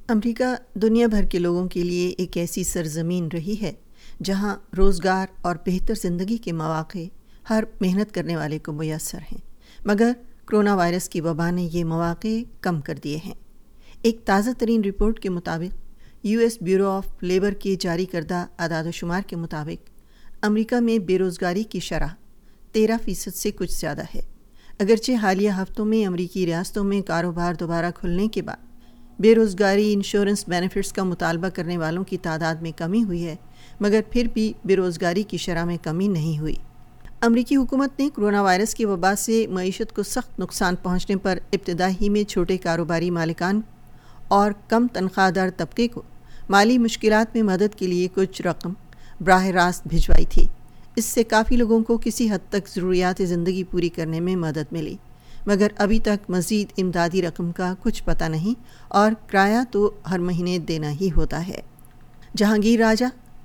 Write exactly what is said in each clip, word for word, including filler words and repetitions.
امریکہ دنیا بھر کے لوگوں کے لیے ایک ایسی سرزمین رہی ہے جہاں روزگار اور بہتر زندگی کے مواقع ہر محنت کرنے والے کو میسر ہیں، مگر کرونا وائرس کی وبا نے یہ مواقع کم کر دیے ہیں۔ ایک تازہ ترین رپورٹ کے مطابق U S bureau of labour کے جاری کردہ اعداد و شمار کے مطابق امریکہ میں بے روزگاری کی شرح تیرہ فیصد سے کچھ زیادہ ہے۔ اگرچہ حالیہ ہفتوں میں امریکی ریاستوں میں کاروبار دوبارہ کھلنے کے بعد بے روزگاری انشورنس بینیفٹس کا مطالبہ کرنے والوں کی تعداد میں کمی ہوئی ہے، مگر پھر بھی بے روزگاری کی شرح میں کمی نہیں ہوئی۔ امریکی حکومت نے کرونا وائرس کی وبا سے معیشت کو سخت نقصان پہنچنے پر ابتدا ہی میں چھوٹے کاروباری مالکان اور کم تنخواہ دار طبقے کو مالی مشکلات میں مدد کے لیے کچھ رقم براہ راست بھجوائی تھی۔ اس سے کافی لوگوں کو کسی حد تک ضروریات زندگی پوری کرنے میں مدد ملی، مگر ابھی تک مزید امدادی رقم کا کچھ پتہ نہیں اور کرایہ تو ہر مہینے دینا ہی ہوتا ہے۔ جہانگیر راجہ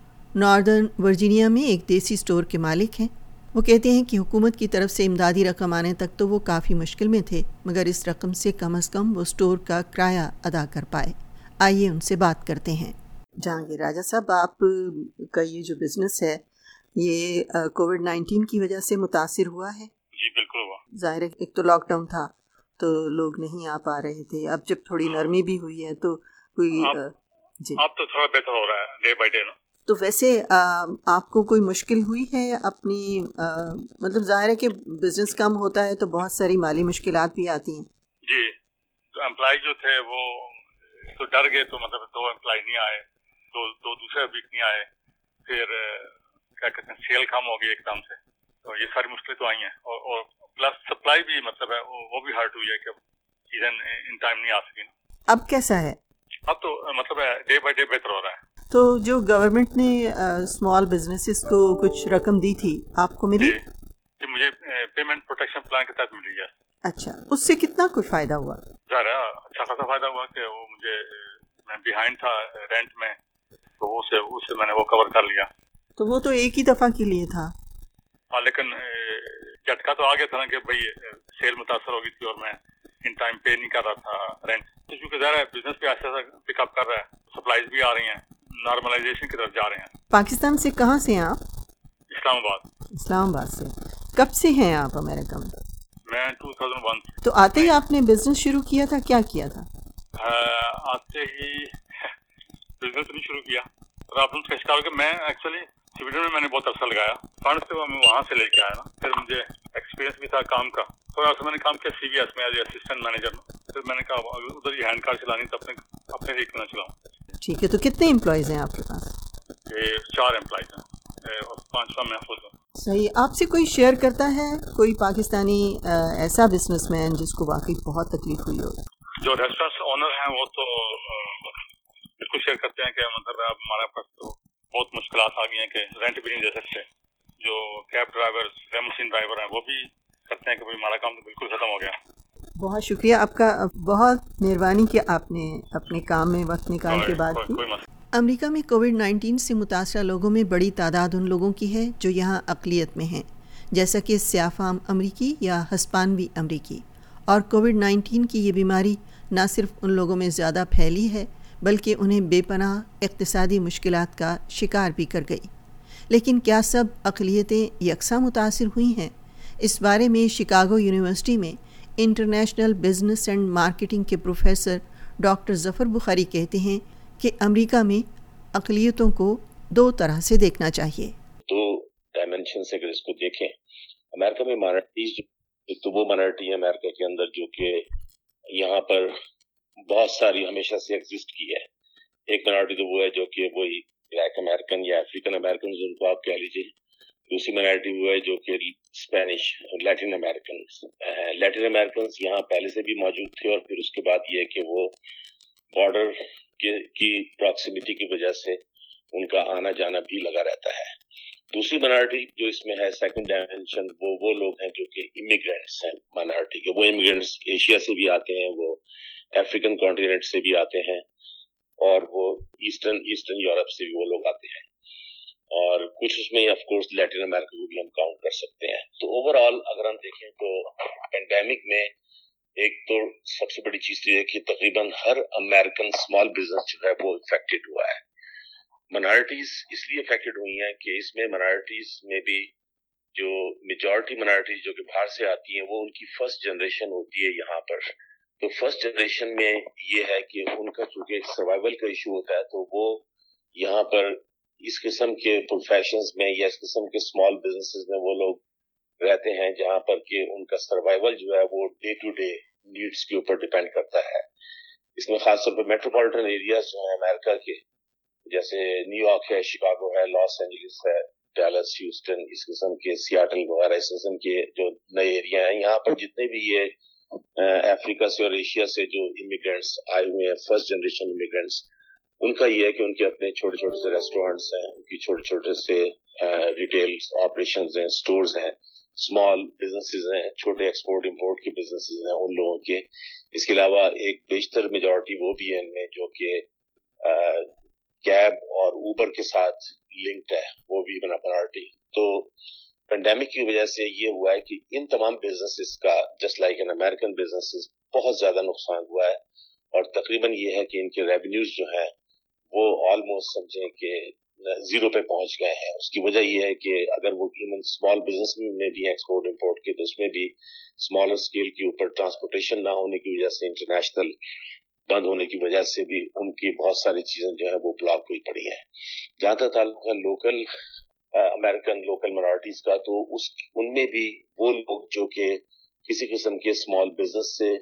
ناردرن ورجینیا میں ایک دیسی سٹور کے مالک ہیں۔ وہ کہتے ہیں کہ حکومت کی طرف سے امدادی رقم آنے تک تو وہ کافی مشکل میں تھے، مگر اس رقم سے کم از کم وہ سٹور کا کرایہ ادا کر پائے۔ آئیے ان سے بات کرتے ہیں۔ جہانگیر راجہ صاحب، آپ کا یہ جو بزنس ہے یہ کووڈ نائنٹین کی وجہ سے متاثر ہوا ہے؟ جی بالکل ہوا۔ ظاہر ہے ایک تو لاک ڈاؤن تھا تو لوگ نہیں آ پا رہے تھے، اب جب تھوڑی نرمی بھی ہوئی ہے تو کوئی آپ جی آپ تو تھوڑا بہتر ہو رہا ہے ڈے بائی ڈے نا۔ تو ویسے آپ کو کوئی مشکل ہوئی ہے اپنی مطلب ظاہر ہے کہ بزنس کم ہوتا ہے تو بہت ساری مالی مشکلات بھی آتی ہیں؟ جی، تو امپلائی جو تھے وہ تو ڈر گئے، تو مطلب دو امپلائی نہیں آئے، دو دو دوسرے ویک نہیں آئے، پھر کیا کہتے ہیں سیل کم ہو گئی ایک دم سے، تو یہ ساری مشکلیں تو آئی ہیں، اور اور پلس سپلائی بھی مطلب ہے وہ بھی ہرٹ ہوئی ہے کہ چیزیں ان ٹائم نہیں آ سکی نا۔ اب کیسا ہے؟ اب تو مطلب ہے ڈے بائی ڈے بہتر ہو رہا ہے۔ تو جو گورنمنٹ نے اسمال بزنسز کو کچھ رقم دی تھی آپ کو ملی؟ جی مجھے پیمنٹ پروٹیکشن پلان کے تحت ملی ہے۔ اچھا، اس سے کتنا کچھ فائدہ ہوا؟ ظاہر ہے اچھا خاصا فائدہ ہوا کہ وہ مجھے میں بیہائنڈ تھا رینٹ میں، تو اسے اسے میں نے وہ کور کر لیا۔ تو وہ تو ایک ہی دفعہ کے لیے تھا۔ ہاں، لیکن جھٹکا تو آ گیا تھا نا کہ بھائی سیل متاثر ہو گئی تھی اور میں ان ٹائم پے نہیں کر رہا تھا رینٹ، کیونکہ ظاہر ہے بزنس بھی ایسا پک اپ کر رہا ہے، سپلائیز بھی آ رہی ہیں، نارملائزیشن کی طرف جا رہے ہیں۔ پاکستان سے کہاں سے ہیں آپ؟ اسلام آباد۔ اسلام آباد سے۔ کب سے ہیں آپ امریکہ میں؟ میں ٹو تھاؤزینڈ ون سے۔ تو آتے ہی آپ نے بزنس شروع کیا تھا؟ کیا کیا تھا؟ آتے ہی بزنس نہیں شروع کیا، پرابلمس کا شکار ہو گیا۔ میں ایکچولی سویڈن میں میں نے بہت عرصہ لگایا، فنڈس سے میں وہاں سے لے کے آیا نا، پھر مجھے ایکسپیرینس بھی تھا کام کا، تھوڑا سا میں نے کام کیا سی بی ایس میں ایز اے اسسٹنٹ مینیجر میں، پھر میں نے کہا ادھر ہی ہینڈ کار چلانی تو اپنے اپنے ہی کیوں نہ چلاؤں۔ ٹھیک ہے، تو کتنے امپلائیز ہیں آپ کے پاس؟ چار امپلائیز ہیں اور پانچواں میں خود ہوں۔ صحیح۔ آپ سے کوئی شیئر کرتا ہے کوئی پاکستانی ایسا بزنس مین جس کو واقعی بہت تکلیف ہوئی ہو؟ جو ریسٹورینٹس اونر ہیں وہ تو بالکل شیئر کرتے ہیں کہ مطلب اب ہمارے پاس تو بہت مشکلات آ گئی ہیں کہ رینٹ بھی نہیں دے سکتے۔ جو کیب ڈرائیور ریموسین ڈرائیور ہیں وہ بھی کرتے ہیں کہ بھائی ہمارا کام تو بالکل ختم ہو گیا۔ بہت شکریہ آپ کا، بہت مہربانی کہ آپ نے اپنے کام میں وقت نکال کے بات کی۔ امریکہ میں کووڈ نائنٹین سے متاثرہ لوگوں میں بڑی تعداد ان لوگوں کی ہے جو یہاں اقلیت میں ہیں، جیسا کہ سیاہ فام امریکی یا ہسپانوی امریکی، اور کووڈ نائنٹین کی یہ بیماری نہ صرف ان لوگوں میں زیادہ پھیلی ہے بلکہ انہیں بے پناہ اقتصادی مشکلات کا شکار بھی کر گئی۔ لیکن کیا سب اقلیتیں یکساں متاثر ہوئی ہیں؟ اس بارے میں شکاگو یونیورسٹی میں انٹرنیشنل بزنس اینڈ مارکیٹنگ کے پروفیسر ڈاکٹر ظفر بخاری کہتے ہیں کہ امریکہ میں اقلیتوں کو دو طرح سے دیکھنا چاہیے۔ دو ڈائمینشن سے اگر اس کو دیکھیں، امریکہ میں مائنورٹیز، ایک تو وہ مائنورٹی ہے امریکہ کے اندر جو کہ یہاں پر بہت ساری ہمیشہ سے ایگزسٹ کی ہے۔ ایک مائنورٹی تو وہ ہے جو کہ وہی بلیک امریکن یا افریقن امریکن ان کو آپ کہہ لیجیے۔ دوسری مائنورٹی وہ ہے جو کہ Spanish Latin Americans. Latin Americans یہاں پہلے سے بھی موجود تھے، اور پھر اس کے بعد یہ کہ وہ بارڈر کی پراکسیمیٹی کی وجہ سے ان کا آنا جانا بھی لگا رہتا ہے۔ دوسری مائنورٹی جو اس میں ہے سیکنڈ ڈائمینشن، وہ وہ لوگ ہیں جو کہ امیگرینٹس ہیں مائنورٹی کے۔ وہ امیگرینٹس ایشیا سے بھی آتے ہیں، وہ افریقن کانٹیننٹ سے بھی آتے ہیں، اور وہ ایسٹرن ایسٹرن یورپ سے بھی وہ لوگ آتے ہیں، اور کچھ اس میں آف کورس لیٹن امریکہ کو بھی ہم کاؤنٹ کر سکتے ہیں۔ تو اوور آل اگر ہم دیکھیں تو پینڈیمک میں ایک تو سب سے بڑی چیز تو یہ کہ تقریباً ہر امریکن اسمال بزنس جو ہے وہ افیکٹڈ ہوا ہے. منارٹیز اس لیے افیکٹڈ ہوئی ہیں کہ اس میں منارٹیز میں بھی جو میجورٹی منارٹیز جو کہ باہر سے آتی ہیں وہ ان کی فرسٹ جنریشن ہوتی ہے یہاں پر. تو فرسٹ جنریشن میں یہ ہے کہ ان کا چونکہ ایک سروائیول کا ایشو ہوتا ہے تو وہ یہاں پر اس قسم کے پروفیشنز میں یا اس قسم کے اسمال بزنسز میں وہ لوگ رہتے ہیں جہاں پر کہ ان کا سروائیول جو ہے وہ ڈے ٹو ڈے نیڈس کے اوپر ڈیپینڈ کرتا ہے. اس میں خاص طور پہ میٹروپولیٹن ایریاز جو ہیں امریکہ کے جیسے نیو یارک ہے, شکاگو ہے, لاس اینجلس ہے, ڈیلس, ہیوسٹن, اس قسم کے سیاٹل وغیرہ اس قسم کے جو نئے ایریا ہیں یہاں پر جتنے بھی یہ افریقہ سے اور ایشیا سے جو امیگرینٹس آئے ہوئے ہیں فرسٹ جنریشن امیگرینٹس ان کا یہ ہے کہ ان کے اپنے چھوٹے چھوٹے سے ریسٹورینٹس ہیں, ان کی چھوٹے چھوٹے سے ریٹیل آپریشنز ہیں, سٹورز ہیں, اسمال بزنسز ہیں, چھوٹے ایکسپورٹ امپورٹ کے بزنسز ہیں ان لوگوں کے. اس کے علاوہ ایک بیشتر میجورٹی وہ بھی ہے ان میں جو کہ کیب اور اوبر کے ساتھ لنکڈ ہے, وہ بھی منارٹی. تو پینڈیمک کی وجہ سے یہ ہوا ہے کہ ان تمام بزنسز کا جسٹ لائک ان امریکن بزنسز بہت زیادہ نقصان ہوا ہے اور تقریباً یہ ہے کہ ان کے ریونیوز جو ہیں وہ آلموسٹ سمجھیں کہ زیرو پہ پہنچ گئے ہیں. اس کی وجہ یہ ہے کہ اگر وہ ایون اسمال بزنس میں بھی ایکسپورٹ امپورٹ کے تو اس میں بھی اسمالر اسکیل کے اوپر ٹرانسپورٹیشن نہ ہونے کی وجہ سے انٹرنیشنل بند ہونے کی وجہ سے بھی ان کی بہت ساری چیزیں جو ہیں وہ بلاک ہوئی پڑی ہیں. جہاں تک تعلق ہے لوکل امریکن لوکل منارٹیز کا تو اس ان میں بھی وہ لوگ جو کہ کسی قسم کے اسمال بزنس سے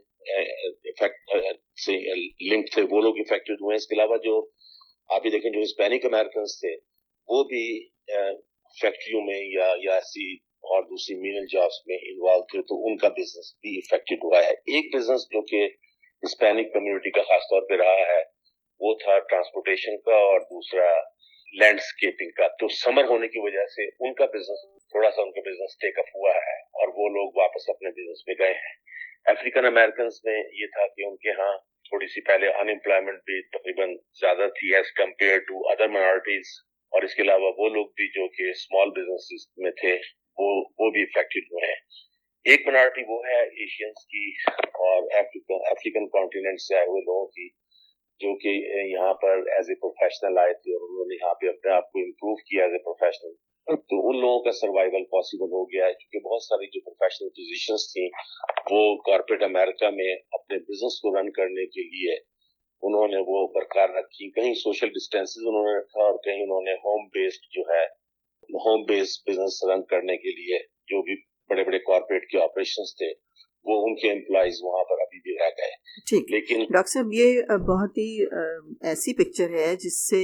سے لنک تھے وہ لوگ افیکٹڈ ہوئے ہیں. اس کے علاوہ جو آپ یہ دیکھیں جو ہسپینک امریکنز تھے وہ بھی فیکٹریوں میں یا یا ایسی اور دوسری مینل جابس میں انوالو تھے تو ان کا بزنس بھی افیکٹڈ ہوا ہے. ایک بزنس جو کہ ہسپینک کمیونٹی کا خاص طور پہ رہا ہے وہ تھا ٹرانسپورٹیشن کا اور دوسرا لینڈسکیپنگ کا. تو سمر ہونے کی وجہ سے ان کا بزنس تھوڑا سا ان کا بزنس ٹیک اپ ہوا ہے اور وہ لوگ واپس اپنے بزنس میں گئے ہیں. افریقن امریکنز میں یہ تھا کہ ان کے ہاں تھوڑی سی پہلے ان امپلائمنٹ بھی تقریباً زیادہ تھی as compared to other minorities اور اس کے علاوہ وہ لوگ بھی جو کہ اسمال بزنس میں تھے وہ وہ بھی افیکٹڈ ہوئے ہیں. ایک منارٹی وہ ہے ایشینز کی اور افریقن کانٹیننٹ سے آئے ہوئے لوگوں کی جو کہ یہاں پر ایز اے پروفیشنل آئے تھے اور انہوں نے یہاں پہ اپنے آپ کو امپروو کیا ایز اے پروفیشنل. تو ان لوگوں کا سروائیول پاسبل ہو گیا ہے کیونکہ بہت ساری جو پروفیشنل پوزیشنز تھیں وہ کارپوریٹ امریکہ میں اپنے بزنس کو رن کرنے کے لیے انہوں نے وہ برقرار رکھی. کہیں سوشل ڈسٹینسز انہوں نے رکھا اور کہیں انہوں نے ہوم بیسڈ جو ہے ہوم بیسڈ بزنس رن کرنے کے لیے جو بھی بڑے بڑے کارپوریٹ کے آپریشنز تھے وہ ان کے امپلائیز وہاں پر ابھی بھی رہ گئے. ٹھیک, لیکن ڈاکٹر صاحب یہ بہت ہی ایسی پکچر ہے جس سے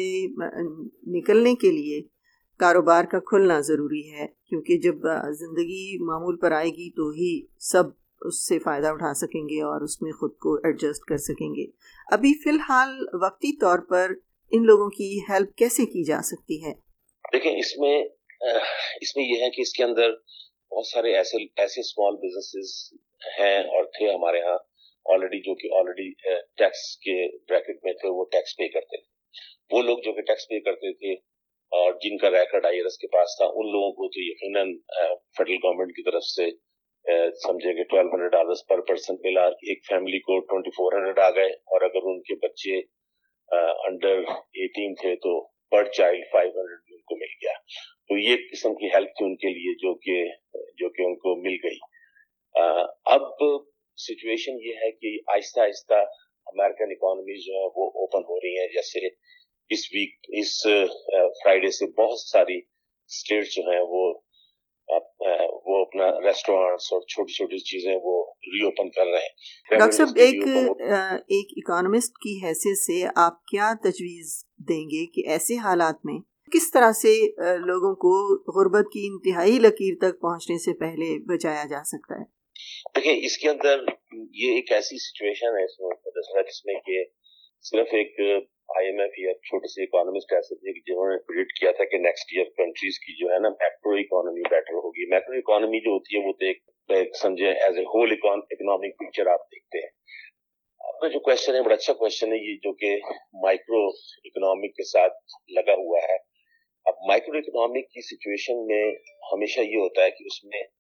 نکلنے کے لیے کاروبار کا کھلنا ضروری ہے کیونکہ جب زندگی معمول پر آئے گی تو ہی سب اس سے فائدہ اٹھا سکیں گے اور اس میں خود کو ایڈجسٹ کر سکیں گے. ابھی فی الحال وقتی طور پر ان لوگوں کی ہیلپ کیسے کی جا سکتی ہے؟ دیکھیں اس میں اس میں یہ ہے کہ اس کے اندر بہت سارے ایسے ایسے اسمال بزنسز ہیں اور تھے ہمارے ہاں آلریڈی جو کہ آلریڈی ٹیکس کے بریکٹ میں تھے, وہ ٹیکس پے کرتے تھے. وہ لوگ جو کہ ٹیکس پے کرتے تھے اور جن کا ریکارڈ آئی آر ایس کے پاس تھا ان لوگوں کو تو یقیناً فیڈرل گورنمنٹ کی طرف سے سمجھے کہ twelve hundred dollars per person ملا. ایک فیملی کو ٹوینٹی فور ہنڈریڈ آ گئے اور اگر ان کے بچے انڈر ایٹین تھے تو پر چائلڈ فائیو ہنڈریڈ ان کو مل گیا. تو یہ قسم کی ہیلپ تھی ان کے لیے جو کہ جو کہ ان کو مل گئی. اب سچویشن یہ ہے کہ آہستہ آہستہ امریکن اکانومیز جو ہے وہ اوپن ہو رہی ہیں. جیسے اس ویک اس فرائیڈے سے بہت ساری اسٹیٹس جو ہیں وہ وہ اپنا ریسٹورینٹس اور چھوٹی چھوٹی چیزیں وہ ری اوپن کر رہے ہیں. ڈاکٹر صاحب ایک ایک اکانومسٹ کی حیثیت سے آپ کیا تجویز دیں گے کہ ایسے حالات میں کس طرح سے لوگوں کو غربت کی انتہائی لکیر تک پہنچنے سے پہلے بچایا جا سکتا ہے؟ دیکھیں اس کے اندر یہ ایک ایسی سچویشن ہے اس میں جس میں کہ صرف ایک آئی ایم ایف یا چھوٹے سے اکانومسٹ ایسے تھے جنہوں نے پریڈکٹ کیا تھا کہ نیکسٹ ایئر کنٹریز کی جو ہے نا میکرو اکانومی بیٹر ہوگی. میکرو اکانومی جو ہوتی ہے وہ تو ایک سمجھے as a whole economic picture آپ دیکھتے ہیں. آپ کا جو کوشچن ہے بڑا اچھا کوشچن ہے یہ جو کہ مائکرو اکنامک کے ساتھ لگا ہوا ہے. اب مائکرو اکنامک کی سچویشن میں ہمیشہ یہ ہوتا ہے کہ اس میں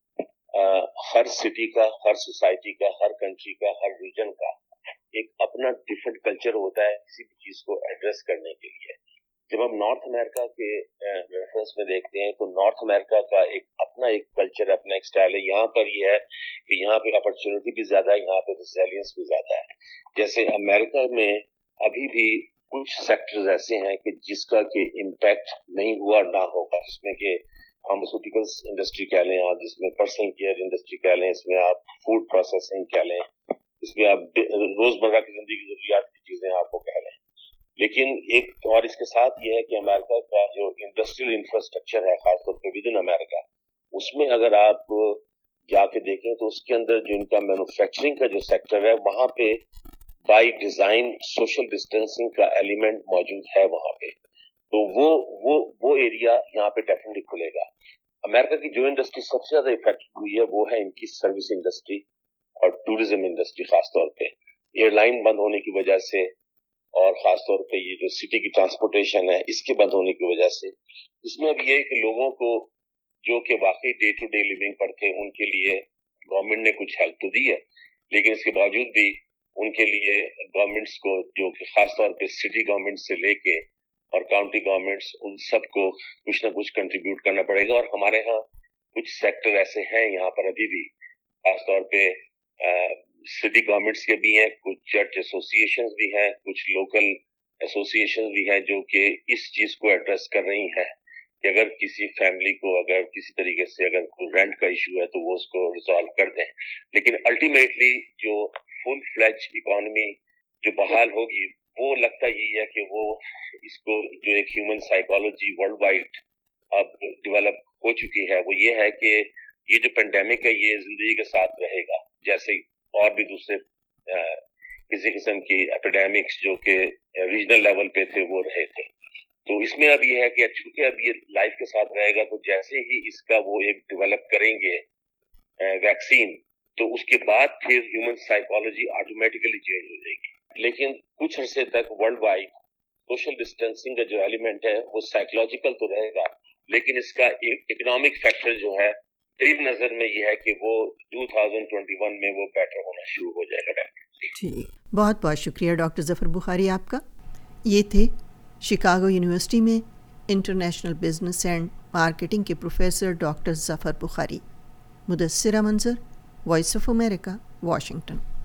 ہر سٹی کا, ہر سوسائٹی کا, ہر کنٹری کا, ہر ریجن کا ایک اپنا ڈفرنٹ کلچر ہوتا ہے کسی بھی چیز کو ایڈریس کرنے کے لیے. جب ہم نارتھ امریکہ کے ریفرنس میں دیکھتے ہیں تو نارتھ امریکہ کا ایک اپنا ایک کلچر, اپنا ایک اسٹائل ہے. یہاں پر یہ ہے کہ یہاں پہ اپرچونٹی بھی زیادہ ہے, یہاں پہ ریزیلینس بھی زیادہ ہے. جیسے امریکہ میں ابھی بھی کچھ سیکٹرز ایسے ہیں کہ جس کا کہ امپیکٹ نہیں ہوا نہ ہوگا, جس میں کہ فارماسیوٹیکلس انڈسٹری کہہ لیں آپ, جس میں پرسنل کیئر انڈسٹری کہہ لیں, اس میں آپ فوڈ پروسیسنگ کہہ لیں, اس میں آپ روزمرہ کی زندگی کی ضروریات کی چیزیں آپ کو کہہ لیں. لیکن ایک اور اس کے ساتھ یہ ہے کہ امریکہ کا جو انڈسٹریل انفراسٹرکچر ہے خاص طور پہ ود ان امریکہ, اس میں اگر آپ جا کے دیکھیں تو اس کے اندر جو ان کا مینوفیکچرنگ کا جو سیکٹر ہے وہاں پہ بائی ڈیزائن سوشل ڈسٹینسنگ کا ایلیمنٹ موجود ہے وہاں پہ. تو وہ وہ وہ ایریا یہاں پہ ڈیفینیٹلی کھلے گا. امریکہ کی جو انڈسٹری سب سے زیادہ افیکٹ ہوئی ہے وہ ہے ان کی سروس انڈسٹری اور ٹوریزم انڈسٹری. خاص طور پہ ایئر لائن بند ہونے کی وجہ سے اور خاص طور پہ یہ جو سٹی کی ٹرانسپورٹیشن ہے اس کے بند ہونے کی وجہ سے, اس میں اب یہ ہے کہ لوگوں کو جو کہ واقعی ڈے ٹو ڈے لیونگ پر تھے ان کے لیے گورنمنٹ نے کچھ ہیلپ تو دی ہے, لیکن اس کے باوجود بھی ان کے لیے گورنمنٹس کو جو کہ خاص طور پہ سٹی گورنمنٹ سے لے کے اور کاؤنٹی گورنمنٹس ان سب کو کچھ نہ کچھ کنٹریبیوٹ کرنا پڑے گا. اور ہمارے ہاں کچھ سیکٹر ایسے ہیں یہاں پر ابھی بھی, خاص طور پہ سٹی گورنمنٹس کے بھی ہیں, کچھ چرچ ایسوسیشنز بھی ہیں, کچھ لوکل ایسوسیشنز بھی ہیں جو کہ اس چیز کو ایڈریس کر رہی ہیں کہ اگر کسی فیملی کو اگر کسی طریقے سے اگر کوئی رینٹ کا ایشو ہے تو وہ اس کو ریزالو کر دیں. لیکن الٹیمیٹلی جو فل فلیج اکانومی جو بحال ہوگی وہ لگتا یہی ہے کہ وہ اس کو جو ایک ہیومن سائیکالوجی ورلڈ وائڈ اب ڈیولپ ہو چکی ہے وہ یہ ہے کہ یہ جو پینڈیمک ہے یہ زندگی کے ساتھ رہے گا, جیسے اور بھی دوسرے کسی قسم کی ایپیڈیمکس جو کہ ریجنل لیول پہ تھے وہ رہے تھے. تو اس میں اب یہ ہے کہ چونکہ اب یہ لائف کے ساتھ رہے گا تو جیسے ہی اس کا وہ ایک ڈیولپ کریں گے ویکسین تو اس کے بعد پھر ہیومن سائیکالوجی آٹومیٹیکلی چینج ہو جائے گی. لیکن کچھ عرصے تک ورلڈ وائڈ سوشل ڈسٹینسنگ کا جو ایلیمنٹ ہے وہ سائیکولوجیکل تو رہے گا, لیکن اس کا اکنامک فیکٹر جو ہے میری نظر میں یہ ہے کہ وہ دو ہزار اکیس میں وہ بیٹر ہونا شروع ہو جائے گا. ٹھیک, بہت بہت شکریہ ڈاکٹر ظفر بخاری آپ کا. یہ تھے شکاگو یونیورسٹی میں انٹرنیشنل بزنس اینڈ مارکیٹنگ کے پروفیسر ڈاکٹر ظفر بخاری. مدثرہ منظر, وائس آف امریکہ, واشنگٹن.